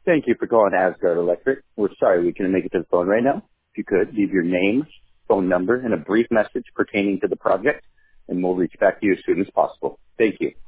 Thank you for calling Asgard Electric. We're sorry we couldn't make it to the phone right now. If you could, leave your name, phone number, and a brief message pertaining to the project, and we'll reach back to you as soon as possible. Thank you.